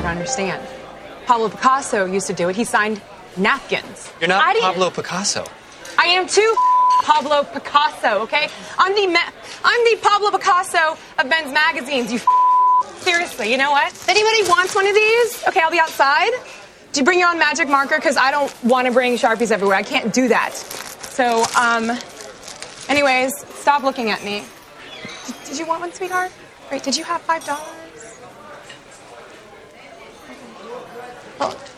don't understand. Pablo Picasso used to do it. He signed napkins. You're not Pablo Picasso. I am too Pablo Picasso, okay? I'm the Pablo Picasso of men's magazines, you Seriously, you know what? If anybody wants one of these, okay, I'll be outside. Do you bring your own magic marker? Because I don't want to bring Sharpies everywhere. I can't do that. So, anyways, stop looking at me. Did you want one, sweetheart? Wait, did you have $5? Oh.